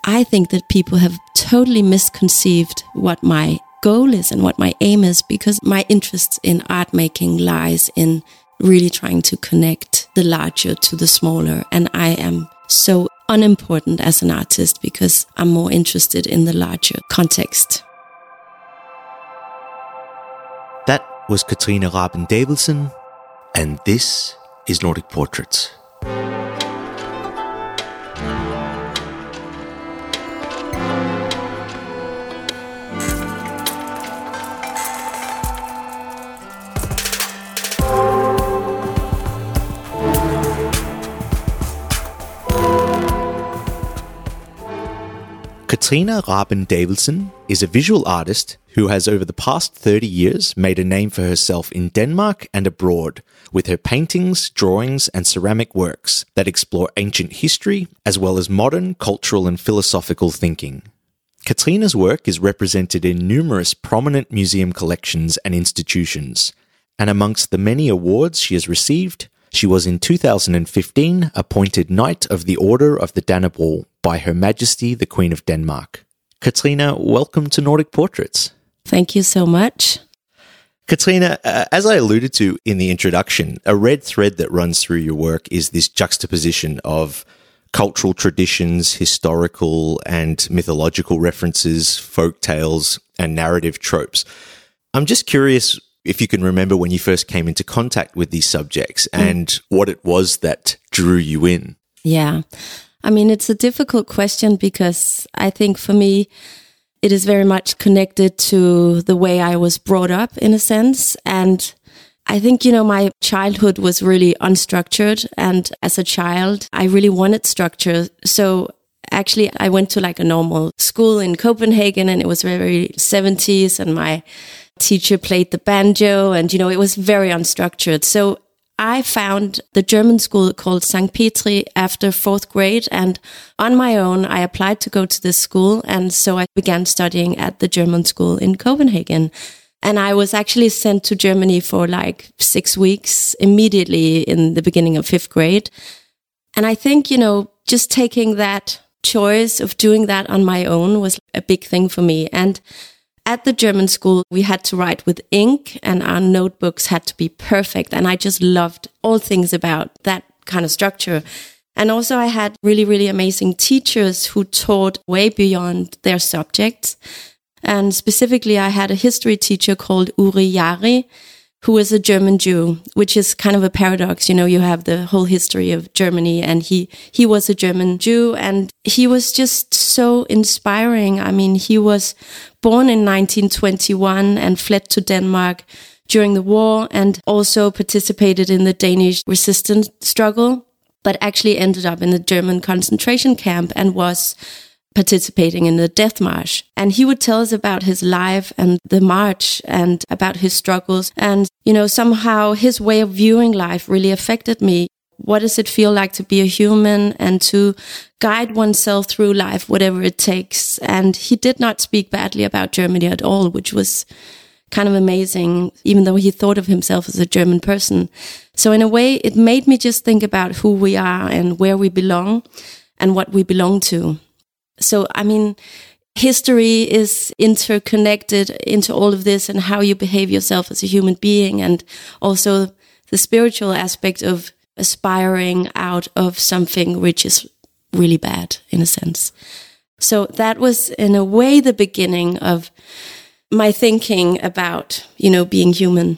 I think that people have totally misconceived what my goal is and what my aim is, because my interest in art making lies in really trying to connect the larger to the smaller. And I am so unimportant as an artist because I'm more interested in the larger context. That was Katrine Raben-Davidsen, and this is Nordic Portraits. Katrine Raben-Davidsen is a visual artist who has over the past 30 years made a name for herself in Denmark and abroad with her paintings, drawings and ceramic works that explore ancient history as well as modern cultural and philosophical thinking. Katrine's work is represented in numerous prominent museum collections and institutions, and amongst the many awards she has received, she was in 2015 appointed Knight of the Order of the Dannebrog by Her Majesty the Queen of Denmark. Katrine, welcome to Nordic Portraits. Thank you so much. Katrine, as I alluded to in the introduction, a red thread that runs through your work is this juxtaposition of cultural traditions, historical and mythological references, folk tales, and narrative tropes. I'm just curious if you can remember when you first came into contact with these subjects and what it was that drew you in. Yeah. I mean, it's a difficult question because I think for me, it is very much connected to the way I was brought up in a sense. And I think, my childhood was really unstructured. And as a child, I really wanted structure. So actually, I went to a normal school in Copenhagen, and it was very 70s, and my teacher played the banjo, and, it was very unstructured. So I found the German school called St. Petri after 4th grade, and on my own, I applied to go to this school. And so I began studying at the German school in Copenhagen. And I was actually sent to Germany for 6 weeks immediately in the beginning of 5th grade. And I think, just taking that choice of doing that on my own was a big thing for me. And at the German school, we had to write with ink, and our notebooks had to be perfect. And I just loved all things about that kind of structure. And also I had really, really amazing teachers who taught way beyond their subjects. And specifically, I had a history teacher called Uri Jari, who is a German Jew, which is kind of a paradox. You have the whole history of Germany, and he was a German Jew, and he was just so inspiring. I mean, he was born in 1921 and fled to Denmark during the war, and also participated in the Danish resistance struggle, but actually ended up in the German concentration camp and was participating in the Death March. And he would tell us about his life and the march and about his struggles. And, somehow his way of viewing life really affected me. What does it feel like to be a human and to guide oneself through life, whatever it takes? And he did not speak badly about Germany at all, which was kind of amazing, even though he thought of himself as a German person. So in a way, it made me just think about who we are and where we belong and what we belong to. So, I mean, history is interconnected into all of this, and how you behave yourself as a human being, and also the spiritual aspect of aspiring out of something which is really bad, in a sense. So that was, in a way, the beginning of my thinking about, being human.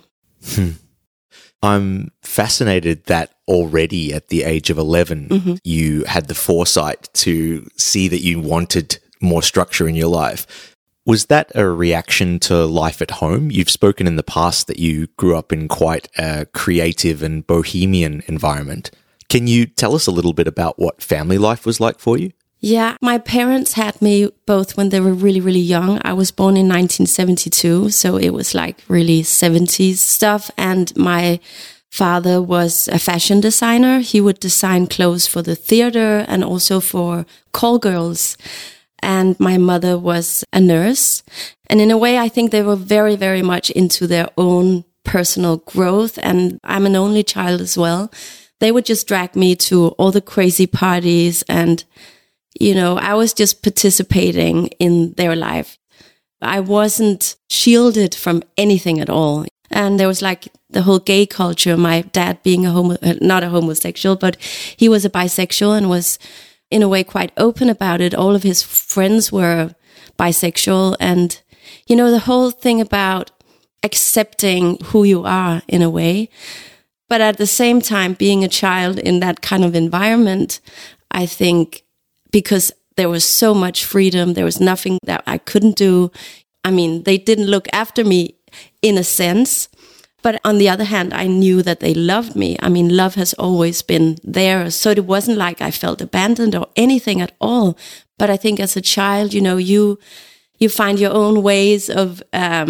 I'm fascinated that already at the age of 11, you had the foresight to see that you wanted more structure in your life. Was that a reaction to life at home? You've spoken in the past that you grew up in quite a creative and bohemian environment. Can you tell us a little bit about what family life was like for you? Yeah, my parents had me both when they were really, really young. I was born in 1972, so it was really 70s stuff. And my father was a fashion designer. He would design clothes for the theater and also for call girls. And my mother was a nurse. And in a way, I think they were very, very much into their own personal growth. And I'm an only child as well. They would just drag me to all the crazy parties and You know, I was just participating in their life. I wasn't shielded from anything at all. And there was like the whole gay culture, my dad being not a homosexual, but he was a bisexual and was in a way quite open about it. All of his friends were bisexual. And, you know, the whole thing about accepting who you are in a way. But at the same time, being a child in that kind of environment, I think because there was so much freedom, there was nothing that I couldn't do. I mean, they didn't look after me in a sense. But on the other hand, I knew that they loved me. I mean, love has always been there. So it wasn't like I felt abandoned or anything at all. But I think as a child, you know, you find your own ways of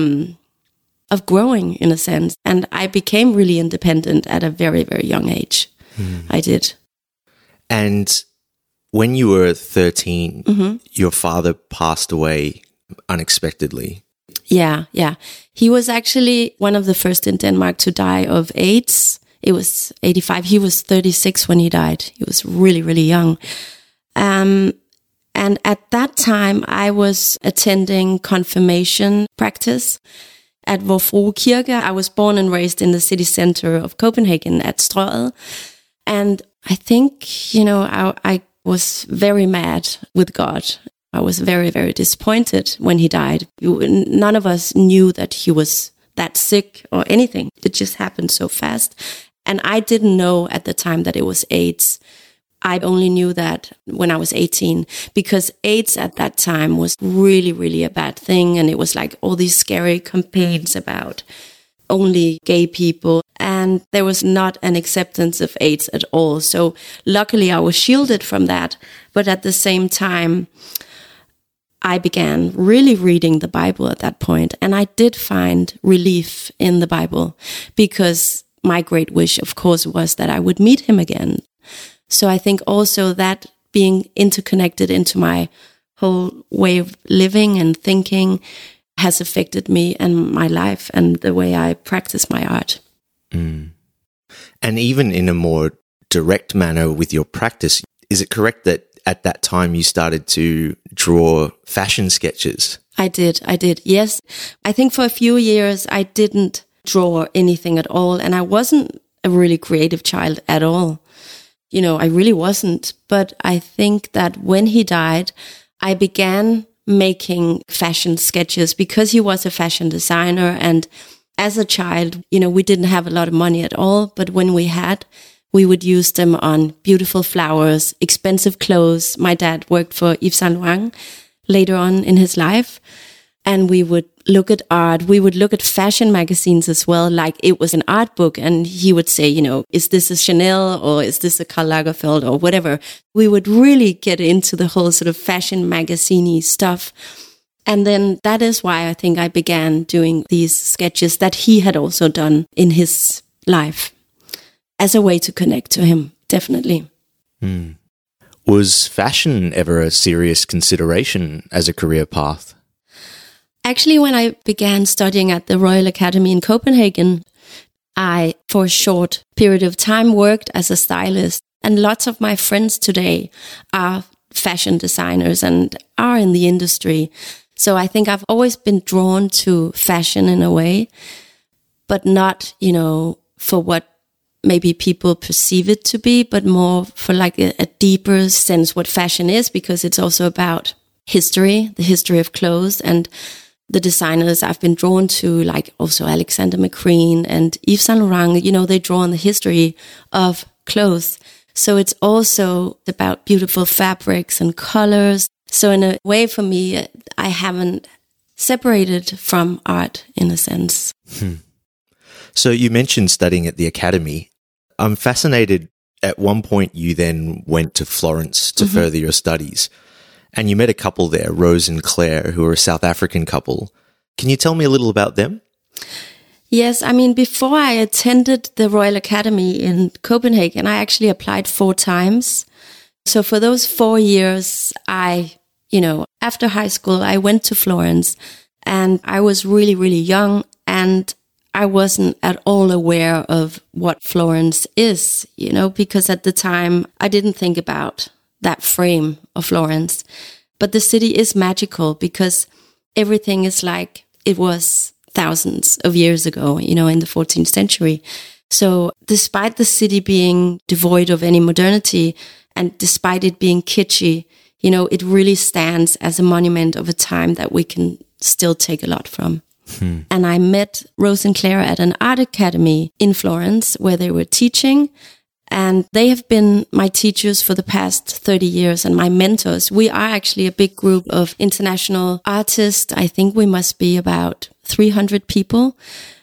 growing in a sense. And I became really independent at a very, very young age. I did. And when you were 13, your father passed away unexpectedly. Yeah. He was actually one of the first in Denmark to die of AIDS. It was 85. He was 36 when he died. He was really, really young. And at that time, I was attending confirmation practice at Vor Frue Kirke. I was born and raised in the city center of Copenhagen at Strøget. And I think, you know, I was very mad with God. I was very, very disappointed when he died. None of us knew that he was that sick or anything. It just happened so fast. And I didn't know at the time that it was AIDS. I only knew that when I was 18, because AIDS at that time was really, really a bad thing. And it was like all these scary campaigns about only gay people. And there was not an acceptance of AIDS at all. So luckily I was shielded from that. But at the same time, I began really reading the Bible at that point, and I did find relief in the Bible because my great wish, of course, was that I would meet him again. So I think also that being interconnected into my whole way of living and thinking has affected me and my life and the way I practice my art. And even in a more direct manner with your practice, is it correct that at that time you started to draw fashion sketches? I did. Yes. I think for a few years I didn't draw anything at all. And I wasn't a really creative child at all. You know, I really wasn't. But I think that when he died, I began making fashion sketches because he was a fashion designer. And as a child, you know, we didn't have a lot of money at all. But when we had, we would use them on beautiful flowers, expensive clothes. My dad worked for Yves Saint Laurent later on in his life. And we would look at art. We would look at fashion magazines as well, like it was an art book. And he would say, you know, is this a Chanel or is this a Karl Lagerfeld or whatever? We would really get into the whole sort of fashion magazine-y stuff. And then that is why I think I began doing these sketches that he had also done in his life, as a way to connect to him, definitely. Was fashion ever a serious consideration as a career path? Actually, when I began studying at the Royal Academy in Copenhagen, I, for a short period of time, worked as a stylist. And lots of my friends today are fashion designers and are in the industry. So I think I've always been drawn to fashion in a way, but not, you know, for what maybe people perceive it to be, but more for like a deeper sense what fashion is, because it's also about history, the history of clothes, and the designers I've been drawn to, like also Alexander McQueen and Yves Saint Laurent, you know, they draw on the history of clothes. So it's also about beautiful fabrics and colors. So in a way for me, I haven't separated from art in a sense. So you mentioned studying at the academy. I'm fascinated. At one point, you then went to Florence to further your studies. And you met a couple there, Rose and Claire, who are a South African couple. Can you tell me a little about them? Yes, I mean, before I attended the Royal Academy in Copenhagen, I actually applied 4 times. So for those 4 years, after high school, I went to Florence, and I was really, really young, and I wasn't at all aware of what Florence is, you know, because at the time I didn't think about that frame of Florence. But the city is magical because everything is like it was thousands of years ago, in the 14th century. So despite the city being devoid of any modernity and despite it being kitschy, it really stands as a monument of a time that we can still take a lot from. And I met Rose and Claire at an art academy in Florence where they were teaching. And they have been my teachers for the past 30 years and my mentors. We are actually a big group of international artists. I think we must be about 300 people.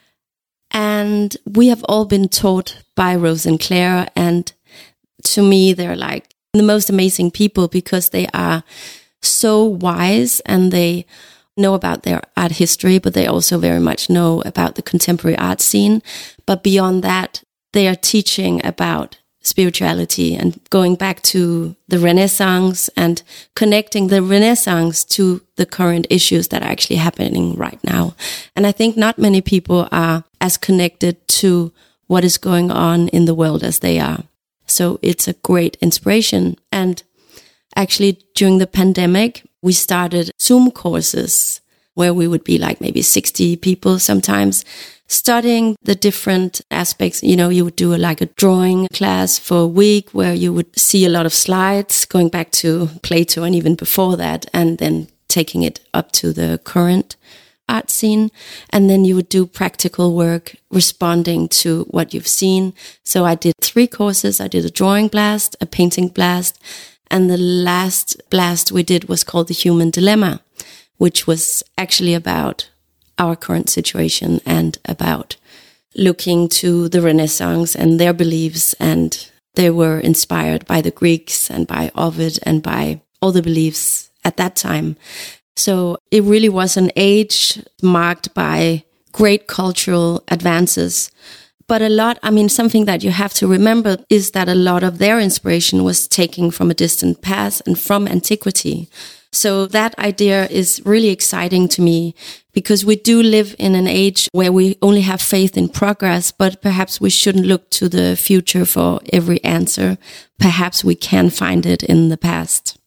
And we have all been taught by Rose and Claire. And to me, they're like the most amazing people because they are so wise and they know about their art history, but they also very much know about the contemporary art scene. But beyond that, they are teaching about spirituality and going back to the Renaissance and connecting the Renaissance to the current issues that are actually happening right now. And I think not many people are as connected to what is going on in the world as they are. So it's a great inspiration. And actually, during the pandemic, we started Zoom courses where we would be like maybe 60 people sometimes, studying the different aspects. You would do a drawing class for a week where you would see a lot of slides going back to Plato and even before that, and then taking it up to the current art scene. And then you would do practical work responding to what you've seen. So I did 3 courses. I did a drawing blast, a painting blast, and the last blast we did was called The Human Dilemma, which was actually about our current situation and about looking to the Renaissance and their beliefs. And they were inspired by the Greeks and by Ovid and by all the beliefs at that time. So it really was an age marked by great cultural advances. But something that you have to remember is that a lot of their inspiration was taken from a distant past and from antiquity. So that idea is really exciting to me because we do live in an age where we only have faith in progress, but perhaps we shouldn't look to the future for every answer. Perhaps we can find it in the past.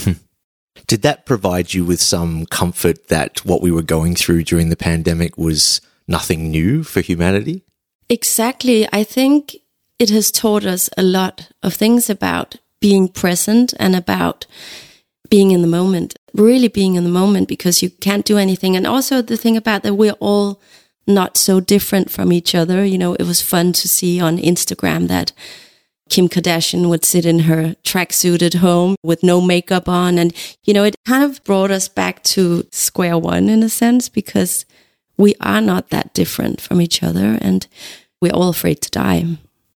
Did that provide you with some comfort that what we were going through during the pandemic was nothing new for humanity? Exactly. I think it has taught us a lot of things about being present and about being in the moment, really being in the moment, because you can't do anything. And also the thing about that we're all not so different from each other. It was fun to see on Instagram that Kim Kardashian would sit in her tracksuit at home with no makeup on. And, it kind of brought us back to square one in a sense, because we are not that different from each other and we're all afraid to die.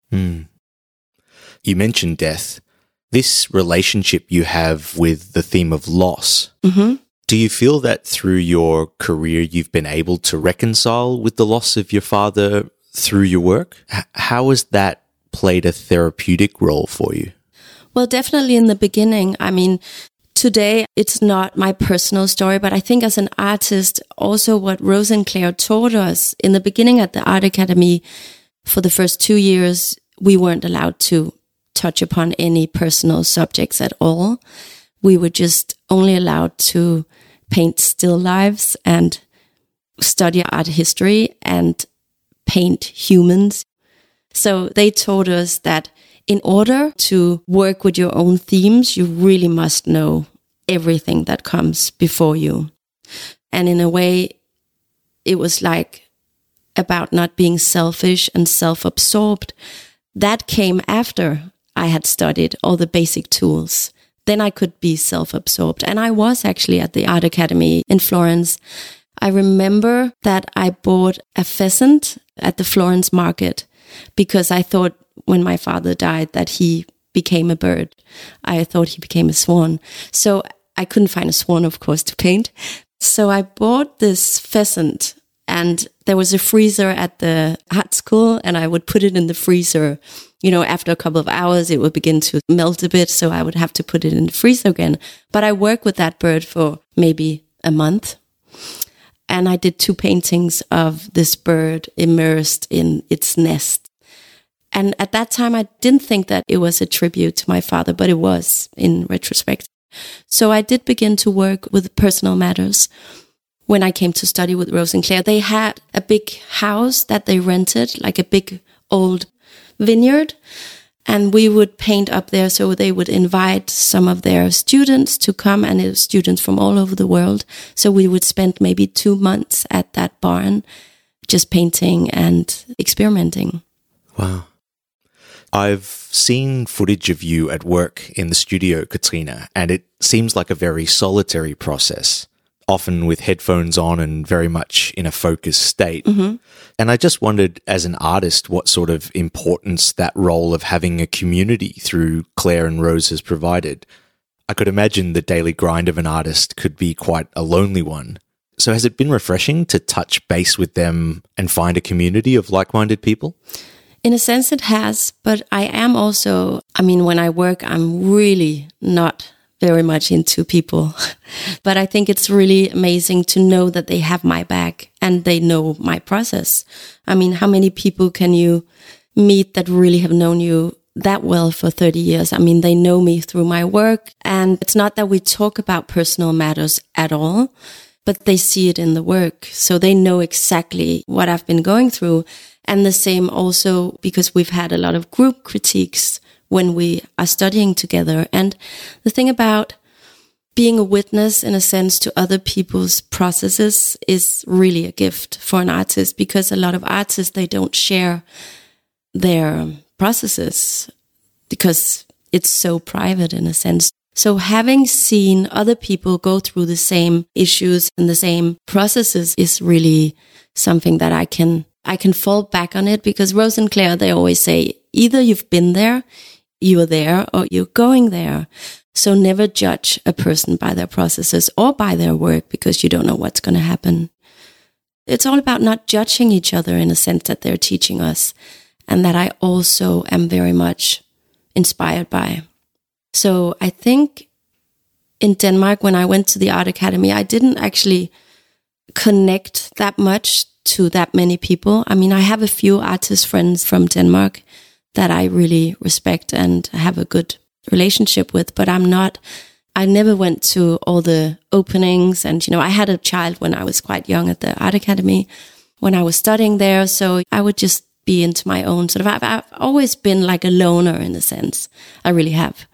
You mentioned death. This relationship you have with the theme of loss, do you feel that through your career you've been able to reconcile with the loss of your father through your work? How has that played a therapeutic role for you? Well, definitely in the beginning. Today it's not my personal story, but I think as an artist, also what Rose and Claire taught us in the beginning at the Art Academy, for the first 2 years, we weren't allowed to touch upon any personal subjects at all. We were just only allowed to paint still lives and study art history and paint humans. So they taught us that in order to work with your own themes, you really must know everything that comes before you. And in a way, it was like about not being selfish and self-absorbed. That came after I had studied all the basic tools. Then I could be self-absorbed. And I was actually at the Art Academy in Florence. I remember that I bought a pheasant at the Florence market because I thought when my father died that he became a bird. I thought he became a swan. So I couldn't find a swan, of course, to paint. So I bought this pheasant, and there was a freezer at the art school, and I would put it in the freezer. After a couple of hours, it would begin to melt a bit, so I would have to put it in the freezer again. But I worked with that bird for maybe a month. And I did 2 paintings of this bird immersed in its nest. And at that time, I didn't think that it was a tribute to my father, but it was in retrospect. So I did begin to work with personal matters. When I came to study with Rose and Claire, they had a big house that they rented, like a big old vineyard. And we would paint up there, so they would invite some of their students to come, and it was students from all over the world. So we would spend maybe 2 months at that barn, just painting and experimenting. Wow. I've seen footage of you at work in the studio, Katrina, and it seems like a very solitary process, often with headphones on and very much in a focused state. Mm-hmm. And I just wondered, as an artist, what sort of importance that role of having a community through Claire and Rose has provided. I could imagine the daily grind of an artist could be quite a lonely one. So has it been refreshing to touch base with them and find a community of like-minded people? In a sense it has, but I am also, when I work, I'm really not very much into people. But I think it's really amazing to know that they have my back and they know my process. How many people can you meet that really have known you that well for 30 years? They know me through my work, and it's not that we talk about personal matters at all, but they see it in the work. So they know exactly what I've been going through. And the same also because we've had a lot of group critiques when we are studying together. And the thing about being a witness, in a sense, to other people's processes is really a gift for an artist, because a lot of artists, they don't share their processes because it's so private in a sense. So having seen other people go through the same issues and the same processes is really something that I can fall back on it, because Rose and Claire, they always say, either you've been there, you're there, or you're going there. So never judge a person by their processes or by their work, because you don't know what's going to happen. It's all about not judging each other in a sense that they're teaching us, and that I also am very much inspired by. So I think in Denmark, when I went to the Art Academy, I didn't actually connect that much to that many people. I have a few artist friends from Denmark that I really respect and have a good relationship with, but I never went to all the openings. And, I had a child when I was quite young at the Art Academy when I was studying there. So I would just be into my own I've always been like a loner in a sense. I really have.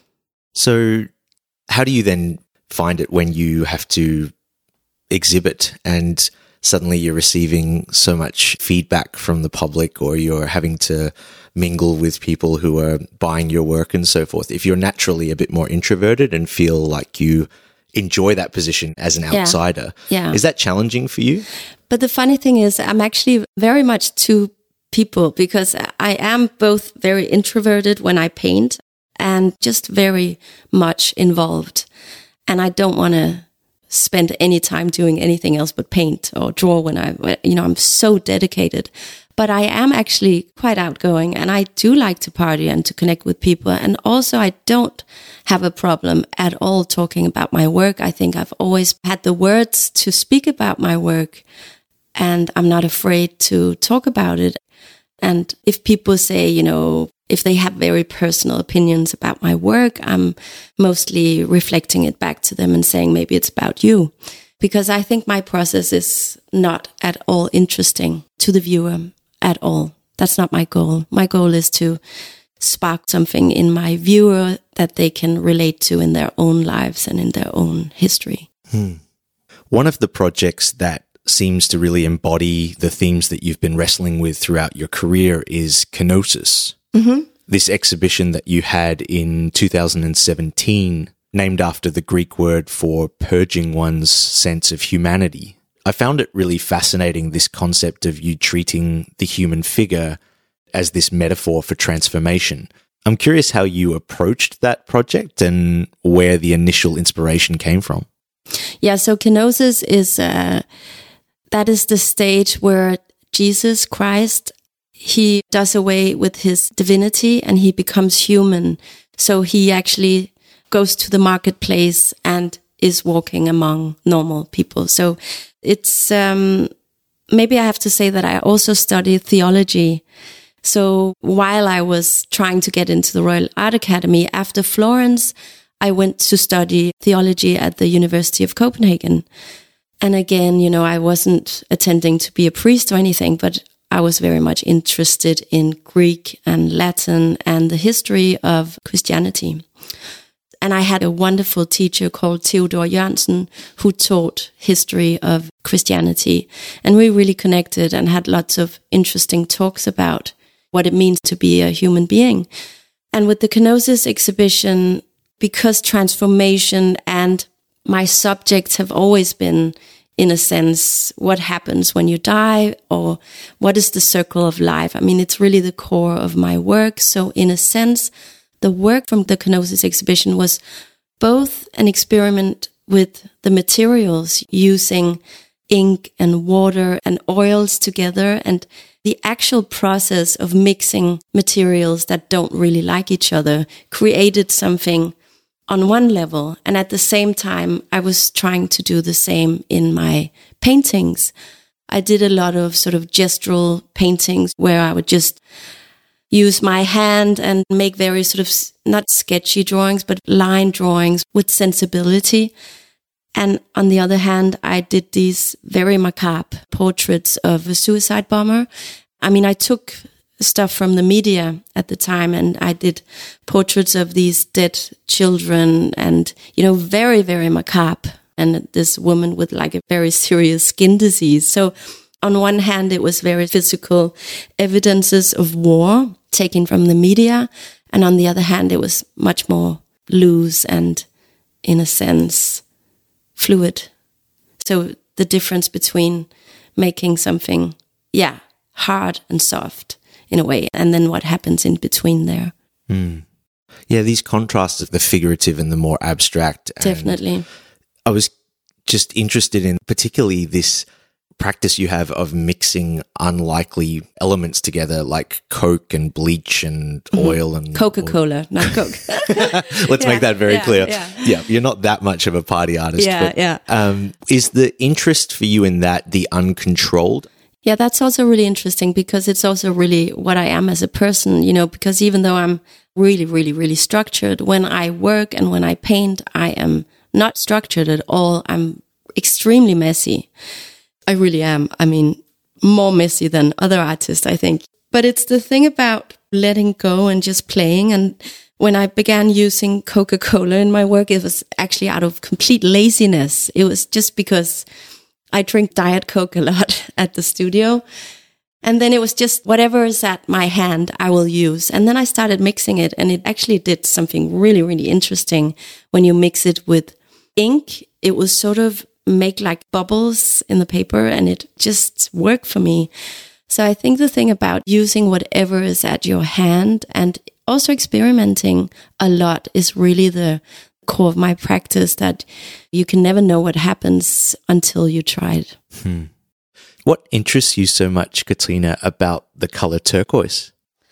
So how do you then find it when you have to exhibit and suddenly you're receiving so much feedback from the public, or you're having to mingle with people who are buying your work and so forth? If you're naturally a bit more introverted and feel like you enjoy that position as an outsider, is that challenging for you? But the funny thing is, I'm actually very much two people, because I am both very introverted when I paint and just very much involved. And I don't want to spend any time doing anything else but paint or draw when I'm so dedicated. But I am actually quite outgoing, and I do like to party and to connect with people. And also I don't have a problem at all talking about my work. I think I've always had the words to speak about my work, and I'm not afraid to talk about it. And if people say, if they have very personal opinions about my work, I'm mostly reflecting it back to them and saying, maybe it's about you. Because I think my process is not at all interesting to the viewer at all. That's not my goal. My goal is to spark something in my viewer that they can relate to in their own lives and in their own history. One of the projects that seems to really embody the themes that you've been wrestling with throughout your career is Kenosis. Mm-hmm. This exhibition that you had in 2017, named after the Greek word for purging one's sense of humanity. I found it really fascinating, this concept of you treating the human figure as this metaphor for transformation. I'm curious how you approached that project and where the initial inspiration came from. Yeah, so Kenosis is that is the stage where Jesus Christ, he does away with his divinity and he becomes human. So he actually goes to the marketplace and is walking among normal people. So it's maybe I have to say that I also study theology. So while I was trying to get into the Royal Art Academy after Florence, I went to study theology at the University of Copenhagen. And again, I wasn't attending to be a priest or anything, but I was very much interested in Greek and Latin and the history of Christianity. And I had a wonderful teacher called Theodor Jørgensen who taught history of Christianity. And we really connected and had lots of interesting talks about what it means to be a human being. And with the Kenosis exhibition, because transformation and my subjects have always been, in a sense, what happens when you die, or what is the circle of life? I mean, it's really the core of my work. So in a sense, the work from the Kenosis exhibition was both an experiment with the materials, using ink and water and oils together, and the actual process of mixing materials that don't really like each other created something on one level. And at the same time, I was trying to do the same in my paintings. I did a lot of sort of gestural paintings where I would just use my hand and make very sort of not sketchy drawings, but line drawings with sensibility. And on the other hand, I did these very macabre portraits of a suicide bomber. I mean, I took stuff from the media at the time, and I did portraits of these dead children and, very, very macabre. And this woman with like a very serious skin disease. So on one hand, it was very physical evidences of war taken from the media. And on the other hand, it was much more loose and, in a sense, fluid. So the difference between making something, hard and soft in a way, and then what happens in between there. Yeah, these contrasts of the figurative and the more abstract. Definitely. I was just interested in particularly this practice you have of mixing unlikely elements together, like Coke and bleach and oil and Coca-Cola, not Coke. Let's make that very clear. Yeah, you're not that much of a party artist. Is the interest for you in that the uncontrolled? Yeah, that's also really interesting because it's also really what I am as a person, because even though I'm really, really, really structured, when I work and when I paint, I am not structured at all. I'm extremely messy. I really am. I mean, more messy than other artists, I think. But it's the thing about letting go and just playing. And when I began using Coca-Cola in my work, it was actually out of complete laziness. It was just because I drink Diet Coke a lot at the studio. And then it was just whatever is at my hand, I will use. And then I started mixing it, and it actually did something really, really interesting. When you mix it with ink, it will sort of make like bubbles in the paper, and it just worked for me. So I think the thing about using whatever is at your hand and also experimenting a lot is really the core of my practice, that you can never know what happens until you try it. What interests you so much, Katrina, about the color turquoise?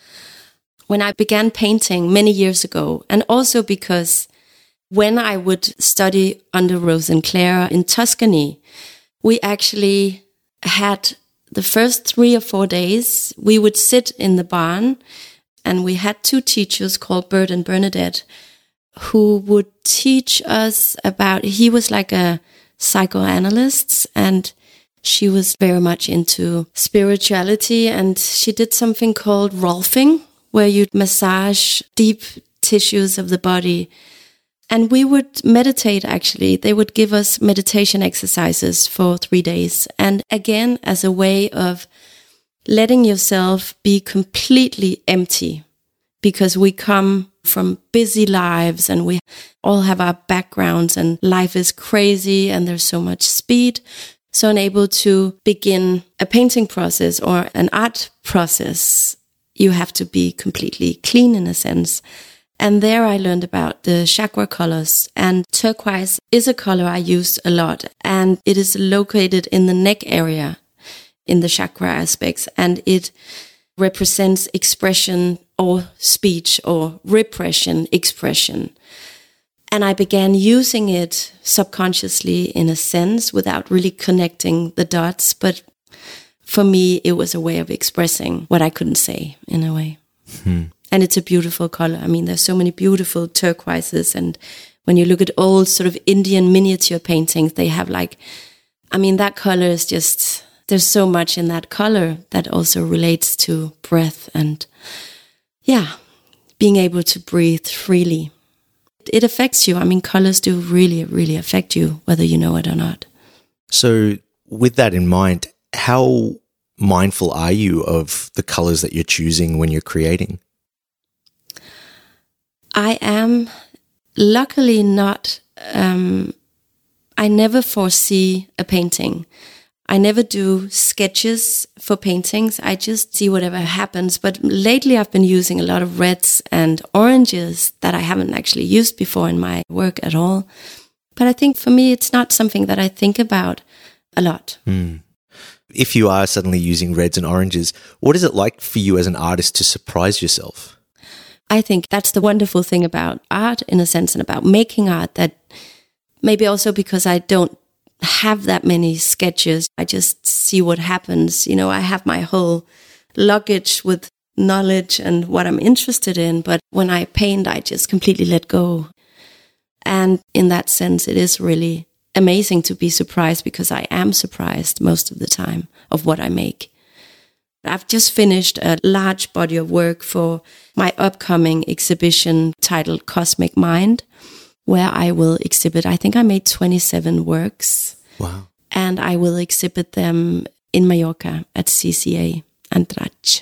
When I began painting many years ago, and also because when I would study under Rose and Claire in Tuscany, we actually had the first 3 or 4 days, we would sit in the barn, and we had 2 teachers called Bert and Bernadette who would teach us about, he was like a psychoanalyst, and she was very much into spirituality, and she did something called Rolfing, where you'd massage deep tissues of the body. And we would meditate, actually. They would give us meditation exercises for 3 days. And again, as a way of letting yourself be completely empty, because we come from busy lives and we all have our backgrounds and life is crazy and there's so much speed. So unable to begin a painting process or an art process, you have to be completely clean in a sense. And there I learned about the chakra colors, and turquoise is a color I use a lot, and it is located in the neck area in the chakra aspects, and it represents expression or speech or repression, expression. And I began using it subconsciously in a sense without really connecting the dots. But for me, it was a way of expressing what I couldn't say in a way. And it's a beautiful color. I mean, there's so many beautiful turquoises. And when you look at old sort of Indian miniature paintings, they have like, I mean, that color is just, there's so much in that color that also relates to breath and, being able to breathe freely. It affects you. I mean, colors do really, really affect you, whether you know it or not. So with that in mind, how mindful are you of the colors that you're choosing when you're creating? I am luckily not, I never foresee a painting. I never do sketches for paintings. I just see whatever happens. But lately I've been using a lot of reds and oranges that I haven't actually used before in my work at all. But I think for me, it's not something that I think about a lot. If you are suddenly using reds and oranges, what is it like for you as an artist to surprise yourself? I think that's the wonderful thing about art, in a sense, and about making art, that maybe also because I don't have that many sketches, I just see what happens. You know, I have my whole luggage with knowledge and what I'm interested in, but when I paint, I just completely let go. And in that sense, it is really amazing to be surprised, because I am surprised most of the time of what I make. I've just finished a large body of work for my upcoming exhibition titled Cosmic Mind, where I will exhibit, I think I made 27 works. Wow. And I will exhibit them in Mallorca at CCA Andratx.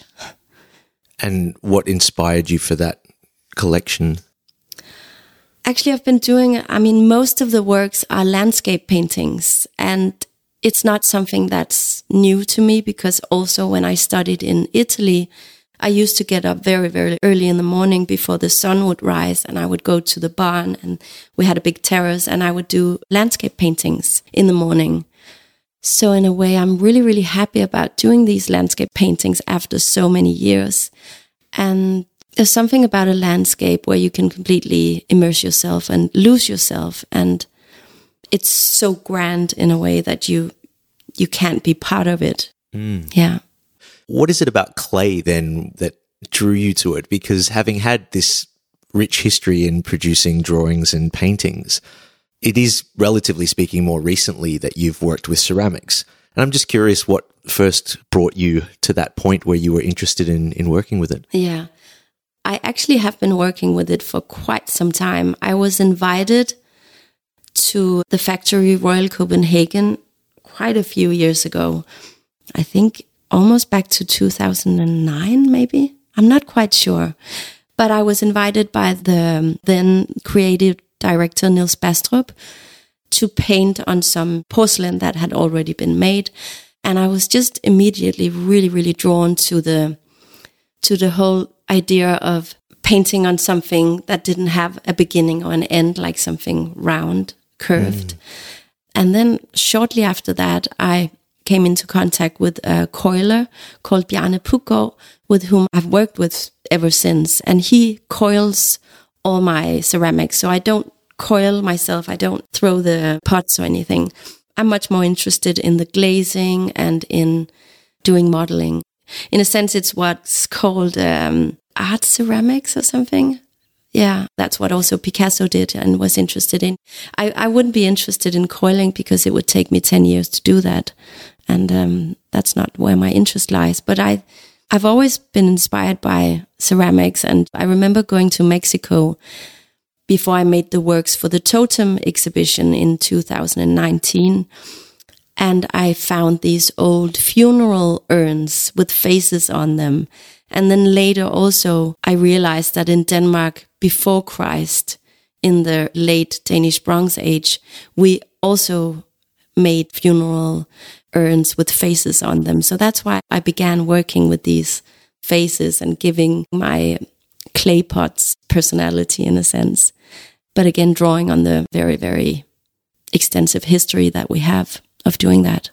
And what inspired you for that collection? Actually, I've been doing, most of the works are landscape paintings, and it's not something that's new to me, because also when I studied in Italy, I used to get up very, very early in the morning before the sun would rise, and I would go to the barn, and we had a big terrace, and I would do landscape paintings in the morning. So in a way, I'm really, really happy about doing these landscape paintings after so many years. And there's something about a landscape where you can completely immerse yourself and lose yourself, and it's so grand in a way that you can't be part of it. Yeah. What is it about clay then that drew you to it? Because having had this rich history in producing drawings and paintings, it is, relatively speaking, more recently that you've worked with ceramics. And I'm just curious what first brought you to that point where you were interested in working with it. Yeah. I actually have been working with it for quite some time. I was invited to the factory Royal Copenhagen quite a few years ago. I think almost back to 2009, maybe. I'm not quite sure. But I was invited by the then creative director, Niels Bastrup, to paint on some porcelain that had already been made. And I was just immediately really, really drawn to the whole idea of painting on something that didn't have a beginning or an end, like something round, curved. And then shortly after that, I came into contact with a coiler called Bjarne Puggaard, with whom I've worked with ever since. And he coils all my ceramics. So I don't coil myself. I don't throw the pots or anything. I'm much more interested in the glazing and in doing modeling. In a sense, it's what's called art ceramics or something. Yeah, that's what also Picasso did and was interested in. I wouldn't be interested in coiling because it would take me 10 years to do that. And that's not where my interest lies. But I've always been inspired by ceramics. And I remember going to Mexico before I made the works for the Totem exhibition in 2019. And I found these old funeral urns with faces on them. And then later also, I realized that in Denmark, before Christ, in the late Danish Bronze Age, we also made funeral urns with faces on them. So that's why I began working with these faces and giving my clay pots personality in a sense. But again, drawing on the very, very extensive history that we have of doing that.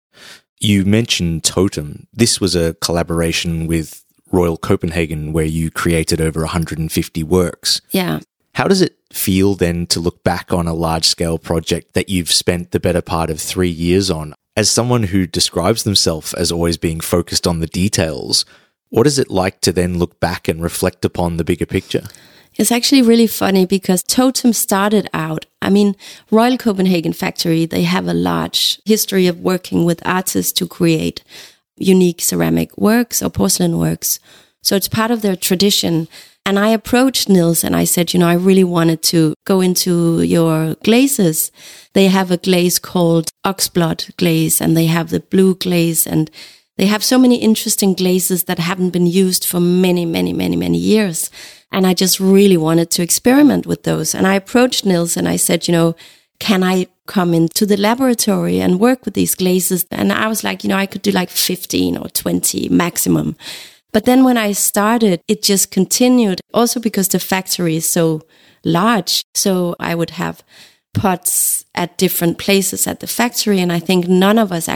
You mentioned Totem. This was a collaboration with Royal Copenhagen where you created over 150 works. Yeah. How does it feel then to look back on a large-scale project that you've spent the better part of 3 years on? As someone who describes themselves as always being focused on the details, what is it like to then look back and reflect upon the bigger picture? It's actually really funny because Totem started out, Royal Copenhagen Factory, they have a large history of working with artists to create unique ceramic works or porcelain works. So it's part of their tradition. And I approached Niels and I said, I really wanted to go into your glazes. They have a glaze called oxblood glaze, and they have the blue glaze, and they have so many interesting glazes that haven't been used for many, many, many, many years. And I just really wanted to experiment with those. And I approached Niels and I said, can I come into the laboratory and work with these glazes? And I was like, I could do like 15 or 20 maximum. But then when I started, it just continued, also because the factory is so large. So I would have pots at different places at the factory. And I think none of us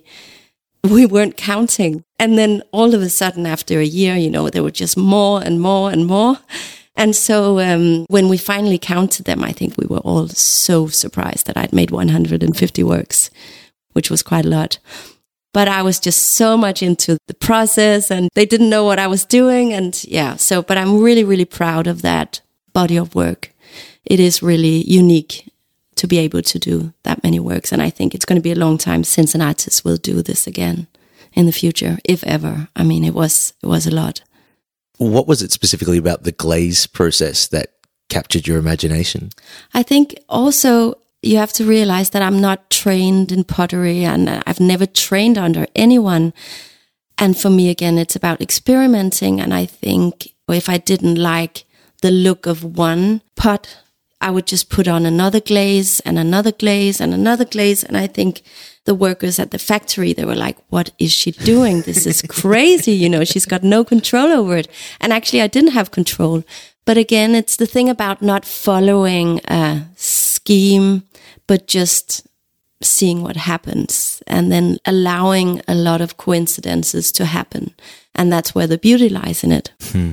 we weren't counting. And then all of a sudden, after a year, there were just more and more and more. And so when we finally counted them, I think we were all so surprised that I'd made 150 works, which was quite a lot. But I was just so much into the process and they didn't know what I was doing. And but I'm really, really proud of that body of work. It is really unique to be able to do that many works. And I think it's going to be a long time since an artist will do this again in the future, if ever. It was a lot. What was it specifically about the glaze process that captured your imagination? I think also you have to realize that I'm not trained in pottery and I've never trained under anyone. And for me, again, it's about experimenting. And I think if I didn't like the look of one pot, I would just put on another glaze and another glaze and another glaze. And I think the workers at the factory, they were like, what is she doing? This is crazy. She's got no control over it. And actually, I didn't have control. But again, it's the thing about not following a scheme, but just seeing what happens and then allowing a lot of coincidences to happen. And that's where the beauty lies in it.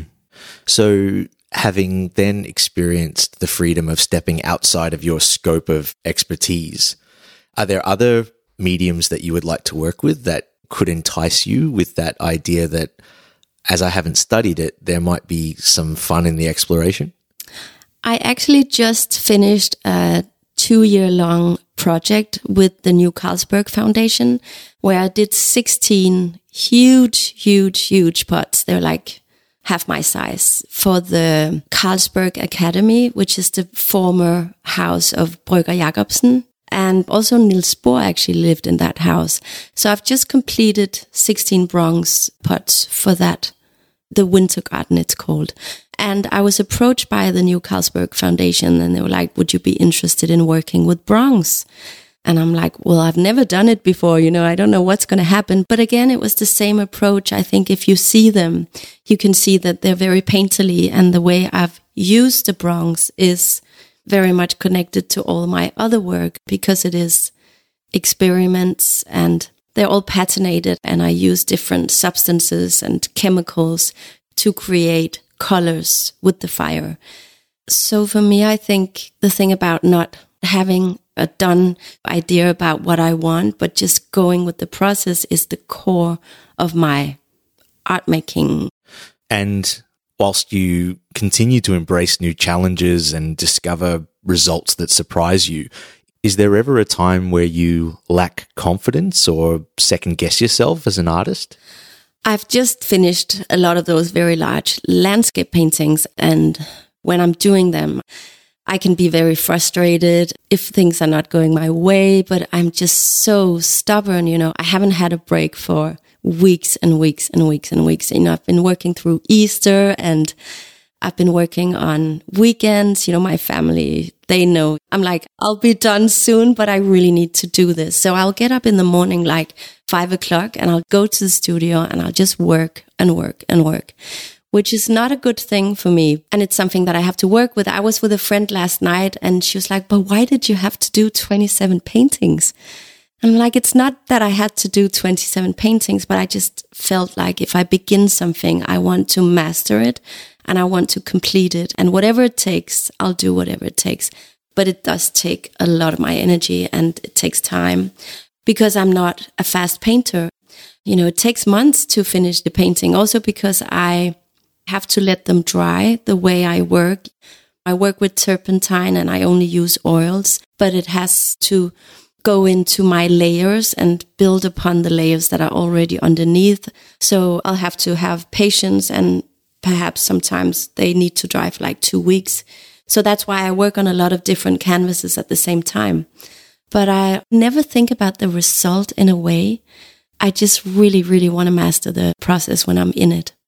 So having then experienced the freedom of stepping outside of your scope of expertise, are there other mediums that you would like to work with that could entice you with that idea that, as I haven't studied it, there might be some fun in the exploration? I actually just finished a 2-year-long project with the New Carlsberg Foundation, where I did 16 huge pots. They're like half my size, for the Carlsberg Academy, which is the former house of Brøgger Jacobsen. And also Niels Bohr actually lived in that house. So I've just completed 16 bronze pots for that. The Winter Garden, it's called. And I was approached by the New Carlsberg Foundation and they were like, would you be interested in working with bronze? And I'm like, well, I've never done it before, I don't know what's going to happen. But again, it was the same approach. I think if you see them, you can see that they're very painterly. And the way I've used the bronze is very much connected to all my other work because it is experiments and they're all patinated. And I use different substances and chemicals to create colors with the fire. So for me, I think the thing about not having a done idea about what I want, but just going with the process is the core of my art making. And whilst you continue to embrace new challenges and discover results that surprise you, is there ever a time where you lack confidence or second guess yourself as an artist? I've just finished a lot of those very large landscape paintings, and when I'm doing them, I can be very frustrated if things are not going my way, but I'm just so stubborn, I haven't had a break for weeks and weeks and weeks and weeks. I've been working through Easter and I've been working on weekends. My family, they know. I'm like, I'll be done soon, but I really need to do this. So I'll get up in the morning like 5 o'clock and I'll go to the studio and I'll just work and work and work, which is not a good thing for me. And it's something that I have to work with. I was with a friend last night and she was like, but why did you have to do 27 paintings? And I'm like, it's not that I had to do 27 paintings, but I just felt like if I begin something, I want to master it and I want to complete it. And whatever it takes, I'll do whatever it takes. But it does take a lot of my energy and it takes time. because I'm not a fast painter. You know, it takes months to finish the painting, also because I have to let them dry the way I work. I work with turpentine and I only use oils, but it has to go into my layers and build upon the layers that are already underneath. So I'll have to have patience, and perhaps sometimes they need to dry for like 2 weeks. So that's why I work on a lot of different canvases at the same time. But I never think about the result in a way. I just really, really want to master the process when I'm in it.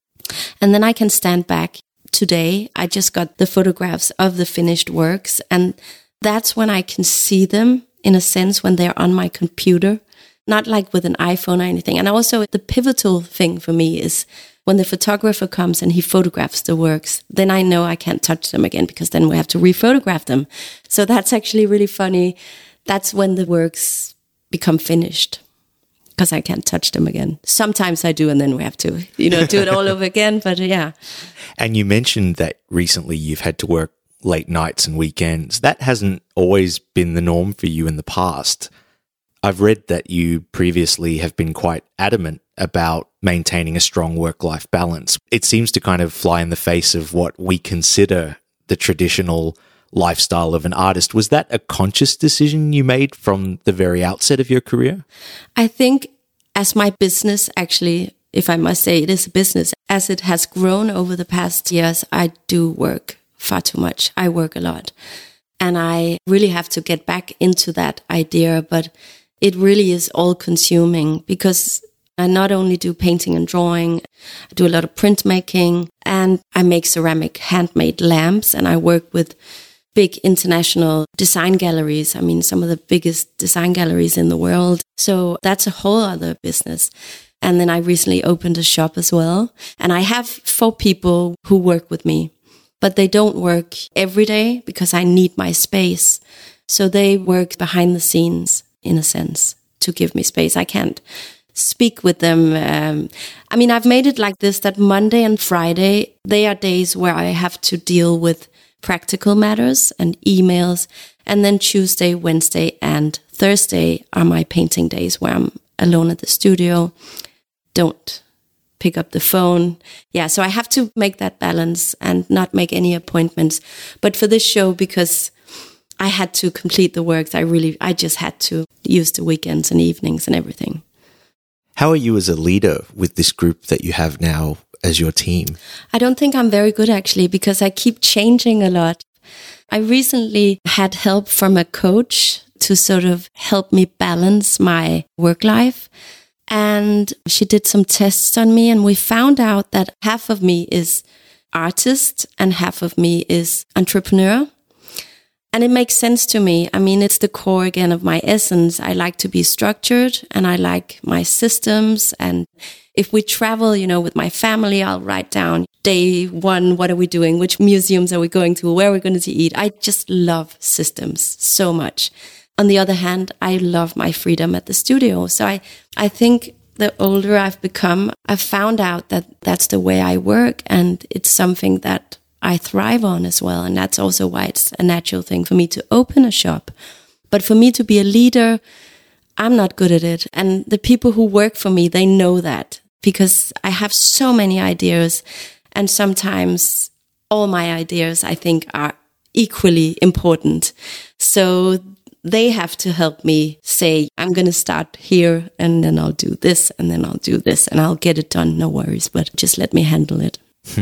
And then I can stand back. Today, I just got the photographs of the finished works, and that's when I can see them, in a sense, when they're on my computer, not like with an iPhone or anything. And also the pivotal thing for me is when the photographer comes and he photographs the works, then I know I can't touch them again, because then we have to rephotograph them. So that's actually really funny. That's when the works become finished, because I can't touch them again. Sometimes I do, and then we have to, do it all over again. But yeah. And you mentioned that recently you've had to work late nights and weekends. That hasn't always been the norm for you in the past. I've read that you previously have been quite adamant about maintaining a strong work-life balance. It seems to kind of fly in the face of what we consider the traditional lifestyle of an artist. Was that a conscious decision you made from the very outset of your career? I think as my business, actually, if I must say it is a business, as it has grown over the past years, I do work far too much. I work a lot. And I really have to get back into that idea, but it really is all consuming, because I not only do painting and drawing, I do a lot of printmaking, and I make ceramic handmade lamps, and I work with big international design galleries. I mean, some of the biggest design galleries in the world. So that's a whole other business. And then I recently opened a shop as well. And I have 4 people who work with me, but they don't work every day because I need my space. So they work behind the scenes, in a sense, to give me space. I can't speak with them. I've made it like this, that Monday and Friday, they are days where I have to deal with practical matters and emails. And then Tuesday, Wednesday, and Thursday are my painting days, where I'm alone at the studio, don't pick up the phone. Yeah, so I have to make that balance and not make any appointments. But for this show, because I had to complete the works, I just had to use the weekends and evenings and everything. How are you as a leader with this group that you have now as your team? I don't think I'm very good, actually, because I keep changing a lot. I recently had help from a coach to sort of help me balance my work life. And she did some tests on me, and we found out that half of me is artist and half of me is entrepreneur. And it makes sense to me. I mean, it's the core again of my essence. I like to be structured, and I like my systems. And if we travel, with my family, I'll write down day 1, what are we doing? Which museums are we going to? Where are we going to eat? I just love systems so much. On the other hand, I love my freedom at the studio. So I think the older I've become, I've found out that that's the way I work, and it's something that I thrive on as well. And that's also why it's a natural thing for me to open a shop. But for me to be a leader, I'm not good at it. And the people who work for me, they know that, because I have so many ideas, and sometimes all my ideas, I think, are equally important. So they have to help me say, I'm going to start here, and then I'll do this, and then I'll do this, and I'll get it done. No worries, but just let me handle it.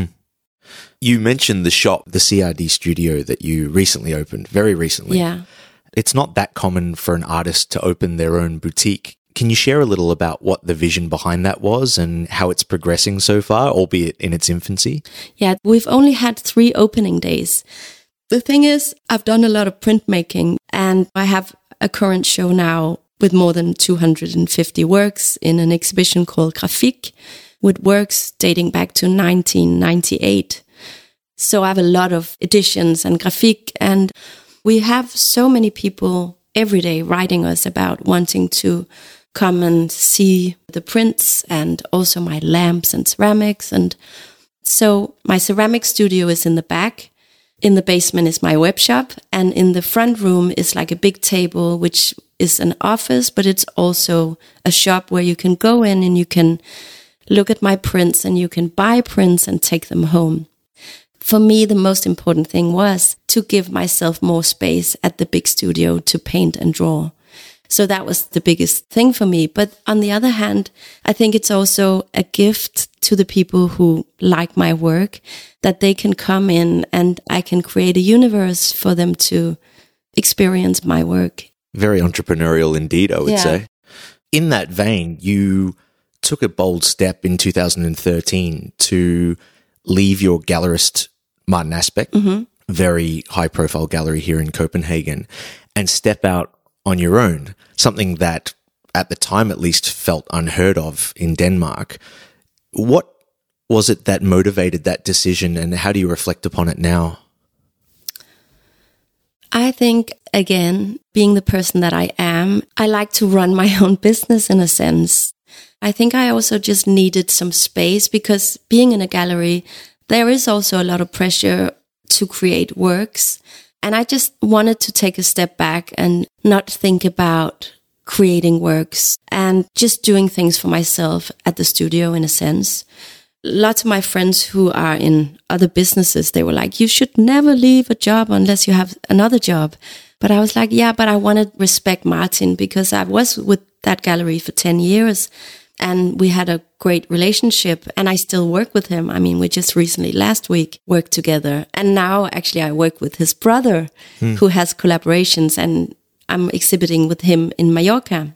You mentioned the shop, the CRD studio that you recently opened, very recently. Yeah. It's not that common for an artist to open their own boutique. Can you share a little about what the vision behind that was and how it's progressing so far, albeit in its infancy? Yeah, we've only had 3 opening days. The thing is, I've done a lot of printmaking, and I have a current show now with more than 250 works in an exhibition called Graphique, with works dating back to 1998. So I have a lot of editions and Graphique, and we have so many people every day writing us about wanting to come and see the prints and also my lamps and ceramics. And so my ceramic studio is in the back. In the basement is my web shop, and in the front room is like a big table, which is an office, but it's also a shop where you can go in and you can look at my prints and you can buy prints and take them home. For me, the most important thing was to give myself more space at the big studio to paint and draw. So that was the biggest thing for me. But on the other hand, I think it's also a gift to the people who like my work, that they can come in and I can create a universe for them to experience my work. Very entrepreneurial indeed, I would say. In that vein, you took a bold step in 2013 to leave your gallerist, Martin Aspect, very high-profile gallery here in Copenhagen, and step out on your own, something that at the time at least felt unheard of in Denmark. What was it that motivated that decision, and how do you reflect upon it now? I think, again, being the person that I am, I like to run my own business in a sense. I think I also just needed some space, because being in a gallery, there is also a lot of pressure to create works. And I just wanted to take a step back and not think about creating works and just doing things for myself at the studio in a sense. Lots of my friends who are in other businesses, they were like, you should never leave a job unless you have another job. But I was like, yeah, but I want to respect Martin, because I was with that gallery for 10 years and we had a great relationship and I still work with him. I mean, we just recently last week worked together, and now actually I work with his brother who has collaborations, and I'm exhibiting with him in Mallorca.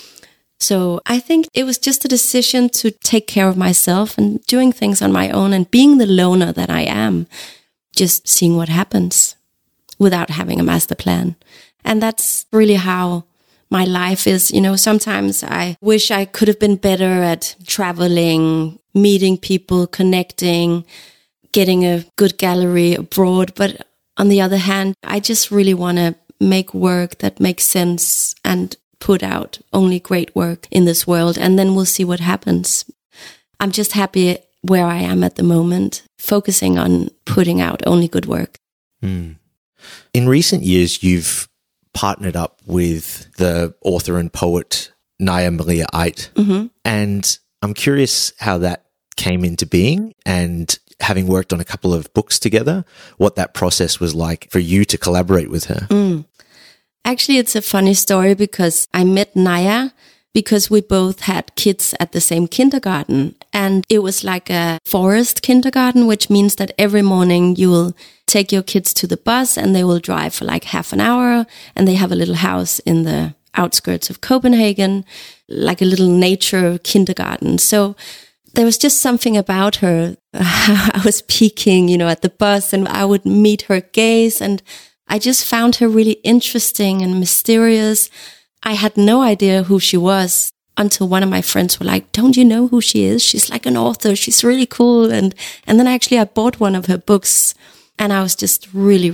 So I think it was just a decision to take care of myself and doing things on my own and being the loner that I am, just seeing what happens without having a master plan. And that's really how my life is. You know, sometimes I wish I could have been better at traveling, meeting people, connecting, getting a good gallery abroad. But on the other hand, I just really want to make work that makes sense and put out only great work in this world, and then we'll see what happens. I'm just happy where I am at the moment, focusing on putting out only good work. In recent years, you've partnered up with the author and poet Naja Maria Aidt, and I'm curious how that came into being, and having worked on a couple of books together, what that process was like for you to collaborate with her. Actually, it's a funny story, because I met Naja because we both had kids at the same kindergarten, and it was like a forest kindergarten, which means that every morning you will take your kids to the bus and they will drive for like half an hour, and they have a little house in the outskirts of Copenhagen, like a little nature kindergarten. So there was just something about her. I was peeking, you know, at the bus, and I would meet her gaze, and I just found her really interesting and mysterious. I had no idea who she was until one of my friends were like, don't you know who she is? She's like an author. She's really cool. And then actually I bought one of her books, and I was just really,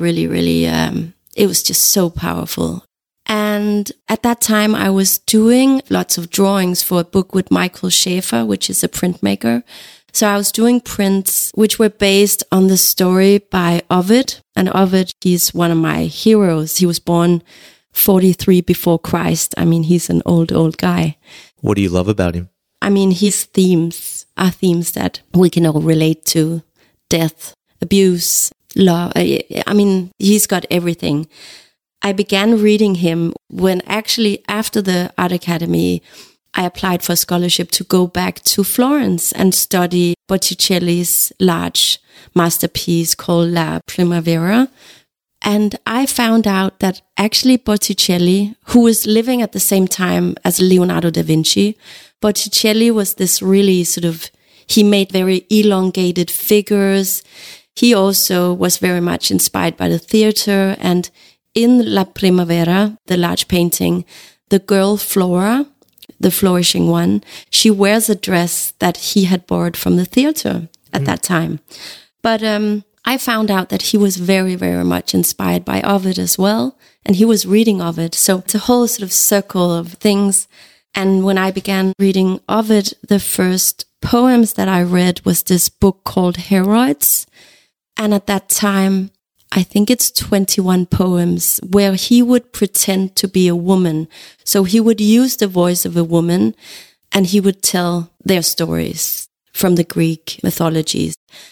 it was just so powerful. And at that time I was doing lots of drawings for a book with Michael Schäfer, which is a printmaker. So I was doing prints which were based on the story by Ovid. And Ovid, he's one of my heroes. He was born 43 before Christ. I mean, he's an old guy. What do you love about him? I mean, his themes are themes that we can all relate to. Death, abuse, love. I mean, he's got everything. I began reading him when actually after the Art Academy, I applied for a scholarship to go back to Florence and study Botticelli's large masterpiece called La Primavera. And I found out that actually Botticelli, who was living at the same time as Leonardo da Vinci, Botticelli was this really he made very elongated figures. He also was very much inspired by the theater. And in La Primavera, the large painting, the girl Flora, the flourishing one, she wears a dress that he had borrowed from the theater at that time. But I found out that he was very, very much inspired by Ovid as well, and he was reading Ovid. So it's a whole circle of things. And when I began reading Ovid, the first poems that I read was this book called Heroids. And at that time, I think it's 21 poems where he would pretend to be a woman. So he would use the voice of a woman and he would tell their stories from the Greek mythologies.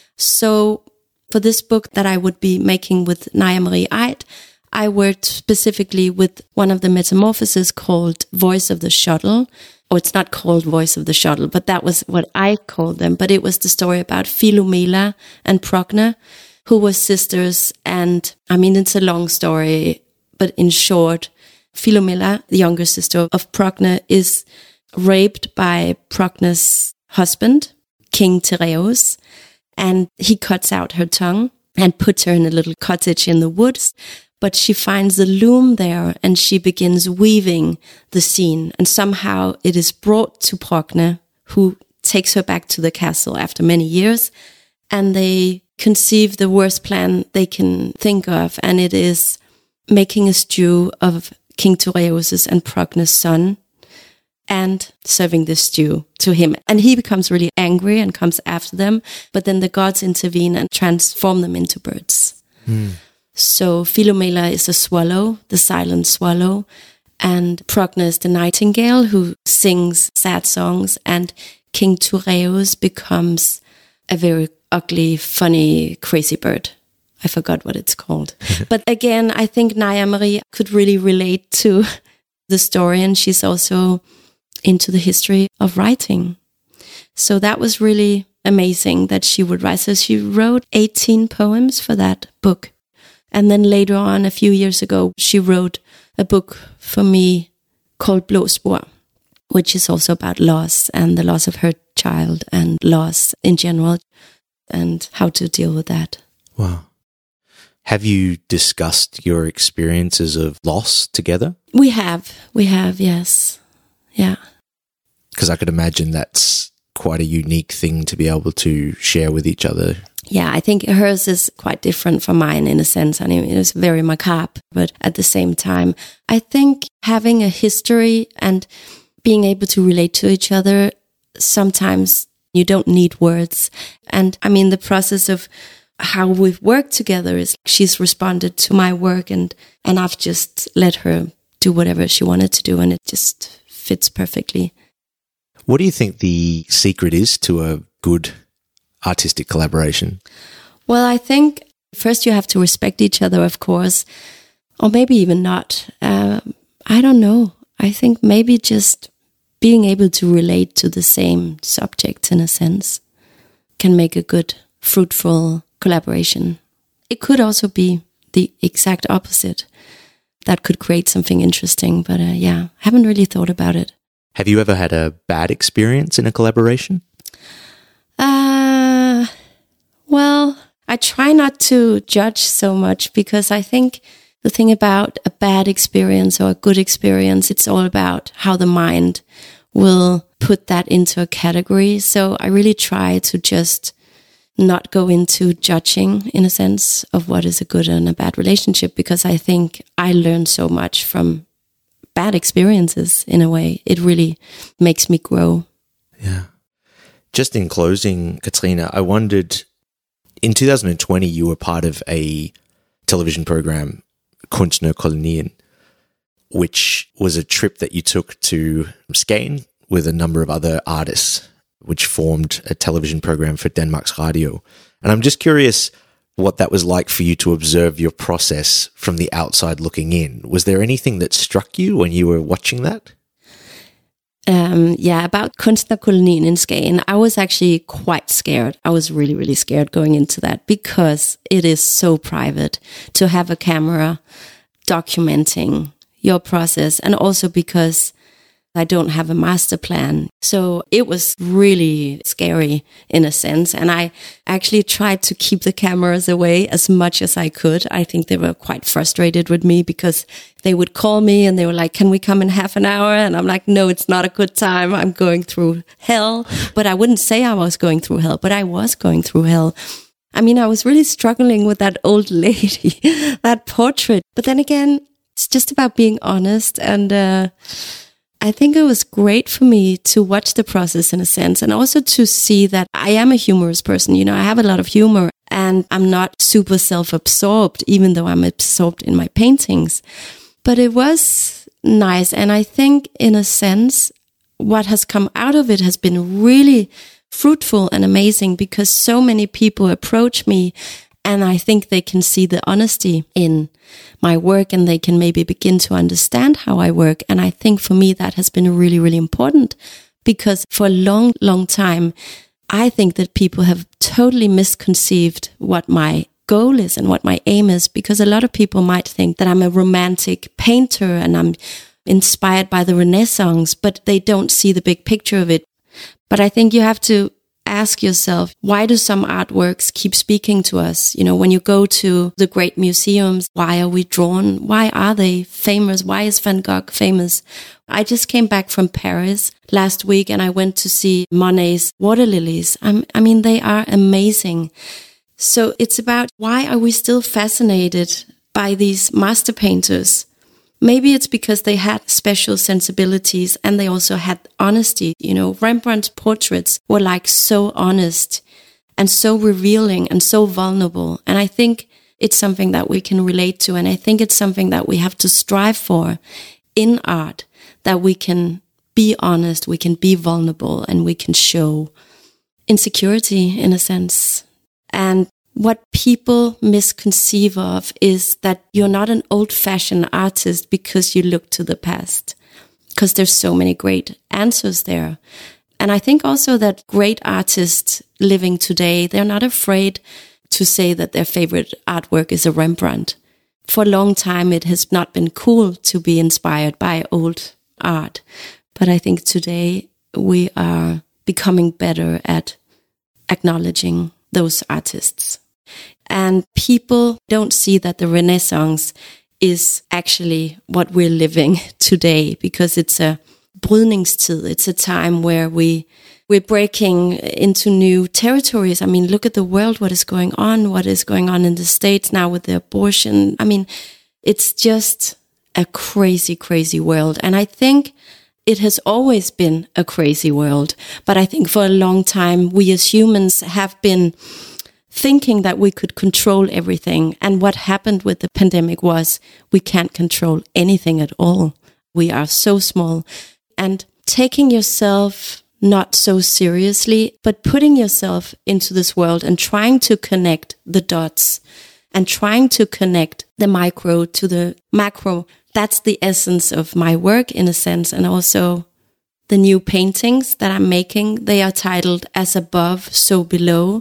So for this book that I would be making with Naja Marie Aidt, I worked specifically with one of the metamorphoses called Voice of the Shuttle. Or it's not called Voice of the Shuttle, but that was what I called them. But it was the story about Philomela and Procne, who were sisters. And I mean, it's a long story, but in short, Philomela, the younger sister of Procne, is raped by Procne's husband, King Tereus, and he cuts out her tongue and puts her in a little cottage in the woods. But she finds the loom there and she begins weaving the scene. And somehow it is brought to Procne, who takes her back to the castle after many years. And they conceive the worst plan they can think of. And it is making a stew of King Tereus' and Procne's son and serving the stew to him. And he becomes really angry and comes after them. But then the gods intervene and transform them into birds. So Philomela is a swallow, the silent swallow, and Procne is the nightingale who sings sad songs, and King Tereus becomes a very ugly, funny, crazy bird. I forgot what it's called. But again, I think Naja Marie could really relate to the story, and she's also into the history of writing. So that was really amazing that she would write. So she wrote 18 poems for that book. And then later on, a few years ago, she wrote a book for me called Blå Spor, which is also about loss and the loss of her child and loss in general and how to deal with that. Wow. Have you discussed your experiences of loss together? We have, yes. Yeah. Because I could imagine that's quite a unique thing to be able to share with each other. Yeah, I think hers is quite different from mine in a sense. I mean, it is very macabre, but at the same time, I think having a history and being able to relate to each other, sometimes you don't need words. And I mean, the process of how we've worked together is she's responded to my work and I've just let her do whatever she wanted to do, and it just fits perfectly. What do you think the secret is to a good artistic collaboration? Well, I think first you have to respect each other, of course, or maybe even not. I don't know. I think maybe just being able to relate to the same subject in a sense can make a good, fruitful collaboration. It could also be the exact opposite. That could create something interesting, but I haven't really thought about it. Have you ever had a bad experience in a collaboration? Well, I try not to judge so much because I think the thing about a bad experience or a good experience, it's all about how the mind will put that into a category. So I really try to just not go into judging in a sense of what is a good and a bad relationship, because I think I learn so much from bad experiences in a way. It really makes me grow. Yeah. Just in closing, Katrine, I wondered, in 2020, you were part of a television program, Kunstnerkolonien, which was a trip that you took to Skagen with a number of other artists, which formed a television program for Danmarks Radio. And I'm just curious what that was like for you to observe your process from the outside looking in. Was there anything that struck you when you were watching that? About Kunstnerkolonien in Skagen, I was actually quite scared. I was really, really scared going into that because it is so private to have a camera documenting your process, and also because I don't have a master plan. So it was really scary in a sense. And I actually tried to keep the cameras away as much as I could. I think they were quite frustrated with me because they would call me and they were like, can we come in half an hour? And I'm like, no, it's not a good time. I'm going through hell. But I wouldn't say I was going through hell, but I was going through hell. I mean, I was really struggling with that old lady, that portrait. But then again, it's just about being honest. And I think it was great for me to watch the process in a sense, and also to see that I am a humorous person. You know, I have a lot of humor and I'm not super self-absorbed, even though I'm absorbed in my paintings. But it was nice. And I think in a sense, what has come out of it has been really fruitful and amazing, because so many people approach me and I think they can see the honesty in my work and they can maybe begin to understand how I work. And I think for me that has been really, really important, because for a long, long time, I think that people have totally misconceived what my goal is and what my aim is, because a lot of people might think that I'm a romantic painter and I'm inspired by the Renaissance, but they don't see the big picture of it. But I think you have to ask yourself, why do some artworks keep speaking to us? You know, when you go to the great museums, why are we drawn? Why are they famous? Why is Van Gogh famous? I just came back from Paris last week and I went to see Monet's water lilies. I mean, they are amazing. So it's about, why are we still fascinated by these master painters? Maybe it's because they had special sensibilities and they also had honesty. You know, Rembrandt's portraits were like so honest and so revealing and so vulnerable. And I think it's something that we can relate to. And I think it's something that we have to strive for in art, that we can be honest, we can be vulnerable, and we can show insecurity in a sense. And what people misconceive of is that you're not an old-fashioned artist because you look to the past, because there's so many great answers there. And I think also that great artists living today, they're not afraid to say that their favorite artwork is a Rembrandt. For a long time, it has not been cool to be inspired by old art. But I think today we are becoming better at acknowledging those artists. And people don't see that the Renaissance is actually what we're living today, because it's a brydningstid. It's a time where we're breaking into new territories. I mean, look at the world, what is going on in the States now with the abortion. I mean, it's just a crazy, crazy world. And I think it has always been a crazy world. But I think for a long time, we as humans have been thinking that we could control everything. And what happened with the pandemic was we can't control anything at all. We are so small. And taking yourself not so seriously, but putting yourself into this world and trying to connect the dots and trying to connect the micro to the macro, that's the essence of my work in a sense. And also the new paintings that I'm making, they are titled As Above, So Below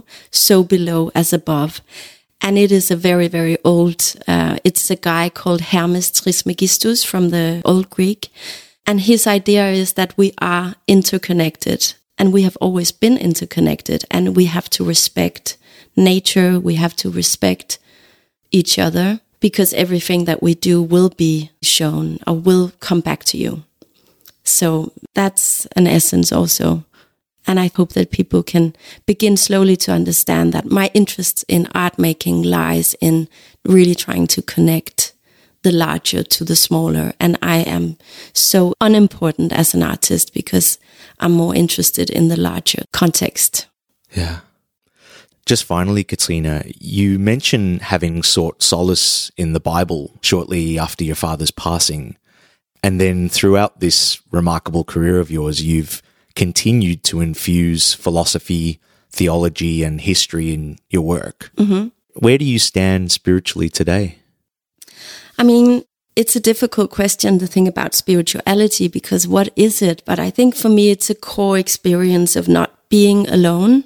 as Above. And it is a very, very old, it's a guy called Hermes Trismegistus from the Old Greek. And his idea is that we are interconnected, and we have always been interconnected, and we have to respect nature, we have to respect each other, because everything that we do will be shown or will come back to you. So that's an essence also. And I hope that people can begin slowly to understand that my interest in art making lies in really trying to connect the larger to the smaller. And I am so unimportant as an artist because I'm more interested in the larger context. Yeah. Just finally, Katrina, you mentioned having sought solace in the Bible shortly after your father's passing. And then throughout this remarkable career of yours, you've continued to infuse philosophy, theology, and history in your work. Mm-hmm. Where do you stand spiritually today? I mean, it's a difficult question to think about spirituality, because what is it? But I think for me, it's a core experience of not being alone,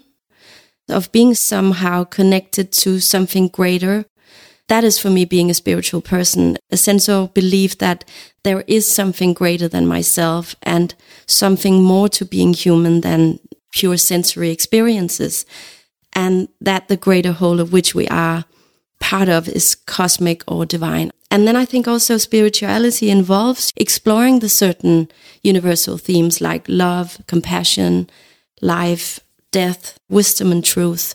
of being somehow connected to something greater. That is for me being a spiritual person, a sense of belief that there is something greater than myself and something more to being human than pure sensory experiences. And that the greater whole of which we are part of is cosmic or divine. And then I think also spirituality involves exploring the certain universal themes like love, compassion, life, death, wisdom and truth.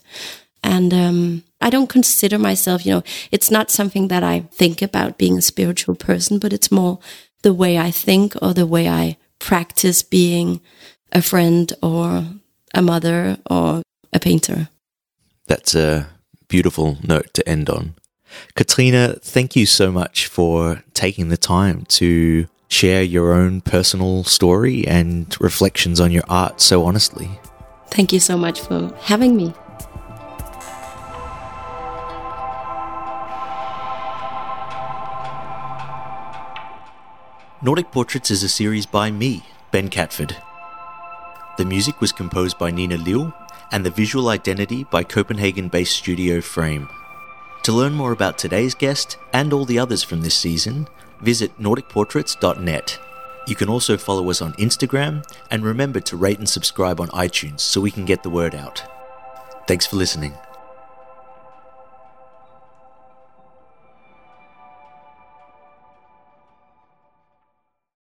And I don't consider myself, it's not something that I think about being a spiritual person, but it's more the way I think or the way I practice being a friend or a mother or a painter. That's a beautiful note to end on. Katrine, thank you so much for taking the time to share your own personal story and reflections on your art so honestly. Thank you so much for having me. Nordic Portraits is a series by me, Ben Catford. The music was composed by Nina Liu and the visual identity by Copenhagen-based studio Frame. To learn more about today's guest and all the others from this season, visit nordicportraits.net. You can also follow us on Instagram, and remember to rate and subscribe on iTunes so we can get the word out. Thanks for listening.